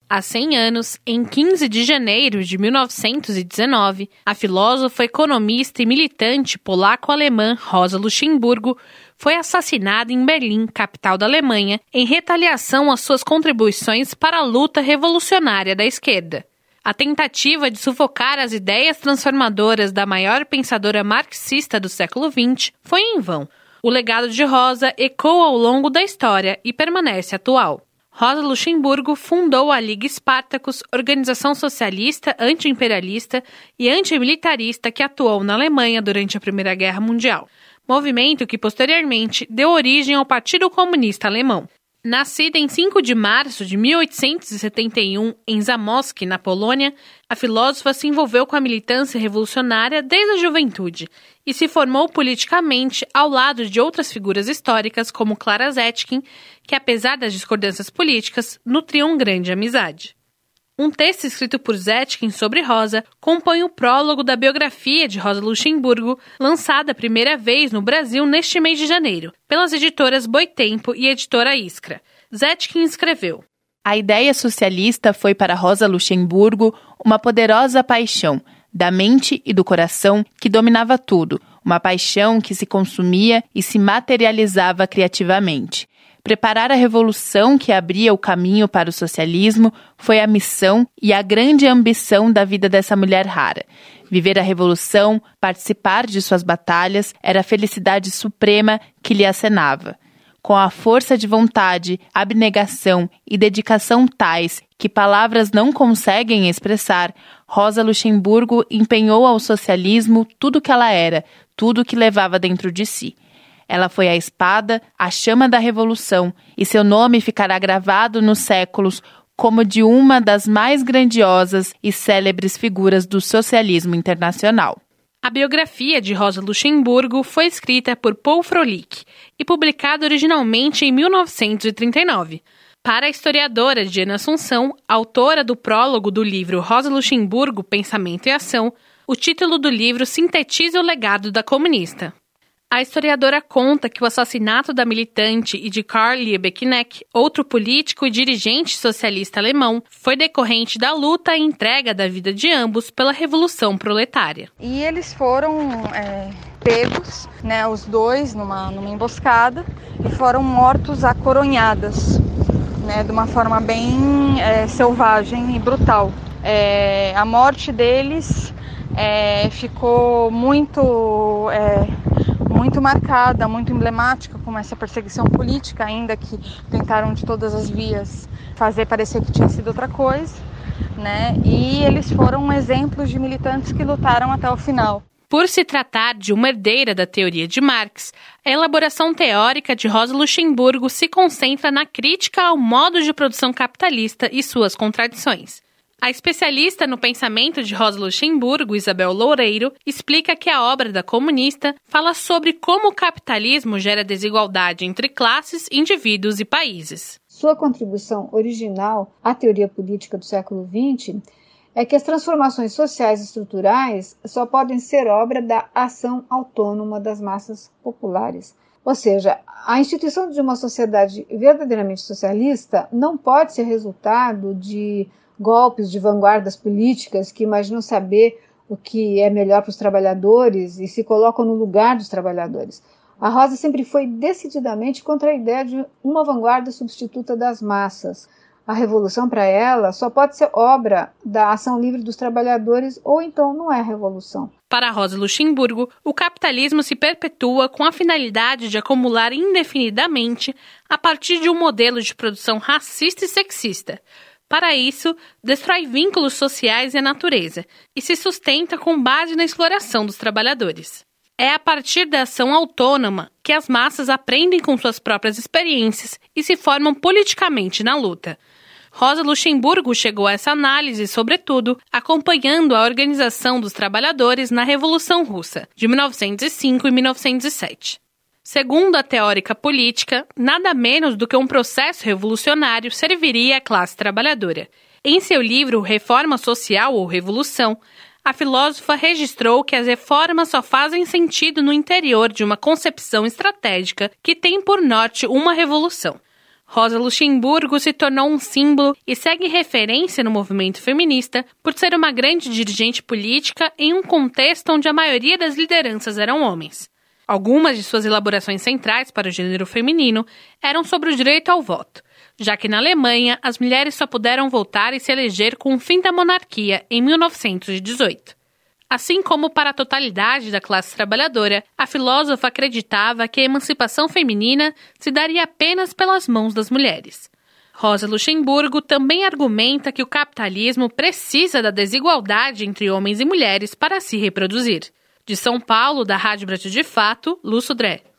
Há 100 anos, em 15 de janeiro de 1919, a filósofa, economista e militante polaco-alemã Rosa Luxemburgo foi assassinada em Berlim, capital da Alemanha, em retaliação às suas contribuições para a luta revolucionária da esquerda. A tentativa de sufocar as ideias transformadoras da maior pensadora marxista do século XX foi em vão. O legado de Rosa ecoa ao longo da história e permanece atual. Rosa Luxemburgo fundou a Liga Spartacus, organização socialista, anti-imperialista e antimilitarista que atuou na Alemanha durante a Primeira Guerra Mundial, movimento que posteriormente deu origem ao Partido Comunista Alemão. Nascida em 5 de março de 1871 em Zamość, na Polônia, a filósofa se envolveu com a militância revolucionária desde a juventude e se formou politicamente ao lado de outras figuras históricas como Clara Zetkin, que, apesar das discordâncias políticas, nutriam grande amizade. Um texto escrito por Zetkin sobre Rosa compõe o prólogo da biografia de Rosa Luxemburgo, lançada a primeira vez no Brasil neste mês de janeiro, pelas editoras Boitempo e editora Iskra. Zetkin escreveu: A ideia socialista foi para Rosa Luxemburgo uma poderosa paixão, da mente e do coração que dominava tudo, uma paixão que se consumia e se materializava criativamente. Preparar a revolução que abria o caminho para o socialismo foi a missão e a grande ambição da vida dessa mulher rara. Viver a revolução, participar de suas batalhas, era a felicidade suprema que lhe acenava. Com a força de vontade, abnegação e dedicação tais que palavras não conseguem expressar, Rosa Luxemburgo empenhou ao socialismo tudo o que ela era, tudo o que levava dentro de si. Ela foi a espada, a chama da revolução, e seu nome ficará gravado nos séculos como de uma das mais grandiosas e célebres figuras do socialismo internacional. A biografia de Rosa Luxemburgo foi escrita por Paul Froelich e publicada originalmente em 1939. Para a historiadora Diana Assunção, autora do prólogo do livro Rosa Luxemburgo, Pensamento e Ação, o título do livro sintetiza o legado da comunista. A historiadora conta que o assassinato da militante e de Karl Liebknecht, outro político e dirigente socialista alemão, foi decorrente da luta e entrega da vida de ambos pela Revolução Proletária. E eles foram pegos, os dois, numa emboscada, e foram mortos a coronhadas, de uma forma bem selvagem e brutal. A morte deles ficou muito marcada, muito emblemática, como essa perseguição política, ainda que tentaram de todas as vias fazer parecer que tinha sido outra coisa, E eles foram exemplos de militantes que lutaram até o final. Por se tratar de uma herdeira da teoria de Marx, a elaboração teórica de Rosa Luxemburgo se concentra na crítica ao modo de produção capitalista e suas contradições. A especialista no pensamento de Rosa Luxemburgo, Isabel Loureiro, explica que a obra da comunista fala sobre como o capitalismo gera desigualdade entre classes, indivíduos e países. Sua contribuição original à teoria política do século XX é que as transformações sociais e estruturais só podem ser obra da ação autônoma das massas populares. Ou seja, a instituição de uma sociedade verdadeiramente socialista não pode ser resultado de golpes de vanguardas políticas que imaginam saber o que é melhor para os trabalhadores e se colocam no lugar dos trabalhadores. A Rosa sempre foi decididamente contra a ideia de uma vanguarda substituta das massas. A revolução, para ela, só pode ser obra da ação livre dos trabalhadores ou então não é revolução. Para Rosa Luxemburgo, o capitalismo se perpetua com a finalidade de acumular indefinidamente a partir de um modelo de produção racista e sexista. Para isso, destrói vínculos sociais e a natureza e se sustenta com base na exploração dos trabalhadores. É a partir da ação autônoma que as massas aprendem com suas próprias experiências e se formam politicamente na luta. Rosa Luxemburgo chegou a essa análise, sobretudo, acompanhando a organização dos trabalhadores na Revolução Russa, de 1905 e 1907. Segundo a teórica política, nada menos do que um processo revolucionário serviria à classe trabalhadora. Em seu livro Reforma Social ou Revolução, a filósofa registrou que as reformas só fazem sentido no interior de uma concepção estratégica que tem por norte uma revolução. Rosa Luxemburgo se tornou um símbolo e segue referência no movimento feminista por ser uma grande dirigente política em um contexto onde a maioria das lideranças eram homens. Algumas de suas elaborações centrais para o gênero feminino eram sobre o direito ao voto, já que na Alemanha as mulheres só puderam votar e se eleger com o fim da monarquia em 1918. Assim como para a totalidade da classe trabalhadora, a filósofa acreditava que a emancipação feminina se daria apenas pelas mãos das mulheres. Rosa Luxemburgo também argumenta que o capitalismo precisa da desigualdade entre homens e mulheres para se reproduzir. De São Paulo, da Rádio Brasil de Fato, Lu Sodré.